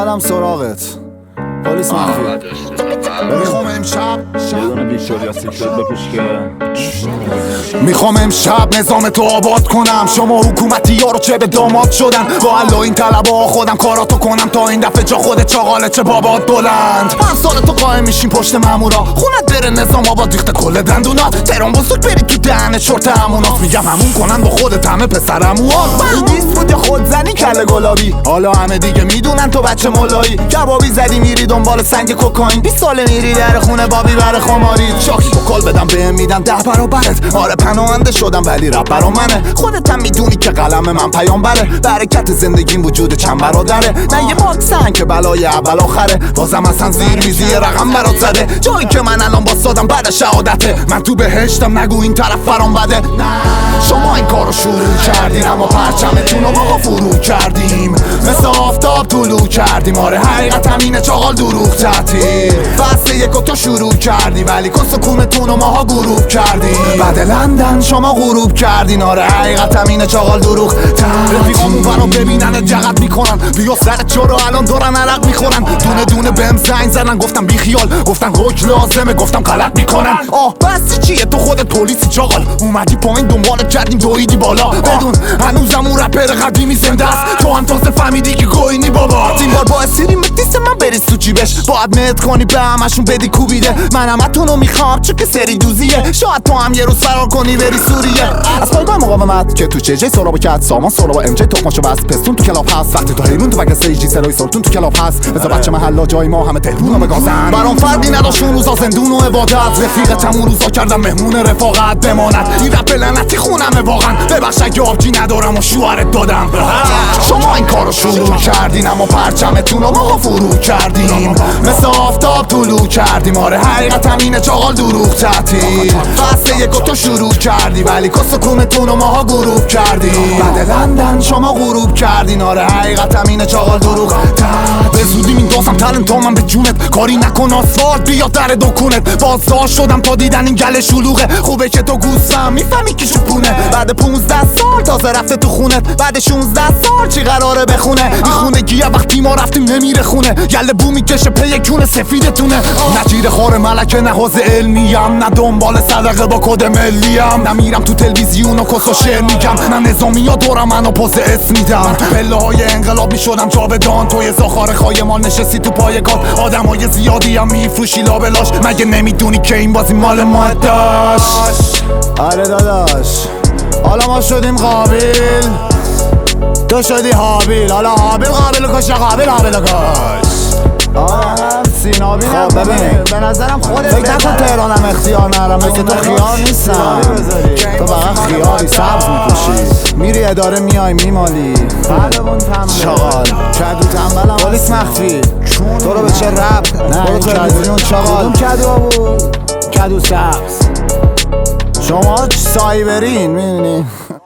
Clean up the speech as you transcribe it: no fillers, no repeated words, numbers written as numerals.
اومدم سراغت پلیس مخفی. میخوام امشب ویکتوریا سیکرت بپوش که میخوام امشب نظام تو آباد کنم. شما حکومتی ها رو چه به داماد شدن، با الله این طلبا خودم کاراتو کنم تا این دفعه جا خودت چاقاله چه بابات بلند. من سال تو قایم میشیم پشت مامورا، خونت بره نظام آباد ریخته کل دندونا. تهران بزرگ برید تو دهن چرت همونات، میگم همون کنن با خودت همه پسرموات. من 20 بود یا خودزنی کله گلابی، حالا همه دیگه میدونن تو بچه مولایی. کبابی زدی میری دنبال سنگ کوکائین، 20 ساله میری در خونه بابی بر خماری. شاکی با کال بدم بهم میدم 10 برابرت. آره پناهنده شدم ولی رپ برا منه، خودت هم میدونی که قلم من پیامبره. برکت زندگیم وجود چند برادره، نه یه باکسن که بلای اول آخره. بازم اصلا زیر میزی رقم برات زده، جایی که من الان باستادم بعد شهادته. من تو بهشتم نگو این طرف فرام بده. شما این کارو شروع کردین اما پرچمتون رو ما فرو کردیم. مثل آفتاب طلوع کردیم، آره حقیقت همینه چاقال دروغ تعطیل. فصل یکو تو شروع کردی ولی کس کونتون رو ماها غروب کردیم. بعد لندن شما غروب کردین، آره حقیقت همینه چاقال دروغ تعطیل. رفیقامون برام ببینن جغت میکنن، بیا سرت چرا الان دارن عرق میخورن. دونه دونه بهم زنگ زدن گفتم بی خیال، گفتن حکم لازمه گفتم غلط میکنن. بس چیه تو خودت پلیسی چاقال، اومدی پایین دنبالت کردیم دویدی بالا. بدون هنوزم اون رپر قدیمی زنده است، تو هم تازه فهمیدی که گوینی بابا. این بار با اسیری متیست من بریز تو جیبش، باید مهد کنی به همشون بدی کوبیده. من همتونو میخوام چون که سری دوزیه، شاید تو هم یه روز فرار کنی بری سوریه. از پایگاه مقاومت که تو چجه سرابو کرد سامان سرابو ام جی تخماشو بس پستون تو کلاب هست. وقتی تو حیرون تو بک استیجی سرای سلطون تو کلاب هست. بذار بچه محلا جای ما همه تهرونو بگازن. برام فردی نداشت اون روزا زندون و عبادت، رفیقتم اون روزا کردم مهمون رفاقت بماند. این رپ لعنتی خونمه واقعا، ببخش اگه آبجی ندارم و شوهرت دادم. شما این کارو شروع کردین اما پرچمتون رو ما فرو کردیم. مثل آفتاب طلوع کردیم، آره حقیقت همینه چاقال دروغ تعطیل. فصل یکو تو شروع کردی ولی کس کونتون رو ماها غروب کردیم. بعد لندن شما غروب کردین، آره حقیقت همینه چاقال دروغ تعطیل. به زودی میندازم تلنت من به جونت، کاری نکن آسفالت بیا در دکونت. بازداشت شدم تا دیدن این گل شلوغه، خوبه که تو گوستم میفهمی کی شپونه. بعد 15 سال تازه رفته تو خونت، بعد 16 سال چی قراره بخونه. این خونگیه وقتی ما رفتیم نمیره خونه، گله بو میکشه پی کونه سفیدتونه. نجیر خور ملکه نه حوزه علمیم، نه دنبال صدقه با کد ملیم. نمیرم تو تلویزیون و کس و شعر میگم، نه نظامی ها دورم منو پوز اسم میدم. تو پله های انقلاب میشدم جاودان، توی زاخار خایمان نشستی تو پایگاه. آدمای زیادی هم میفروشی لابلاش، مگه نمیدونی که این بازی مال ما داشت. آره داداش حالا ما شدیم قابل، تو شدی حابیل. حالا حابیل قابل کش، قابل حابیل کش. سینابی خب ببین به نظرم خودت فکر نکن تهرانم اختیار نرم، مثل تو خیار نیستم. تو فقط خیاری سبز میپوشی، میری اداره میای میمالی. چاقال کدو تنبلم پلیس مخفی، تو رو به چه ربط؟ برو تلویزیون چاقال. کدو بود کدو سبز، شما سایبرین میدونی.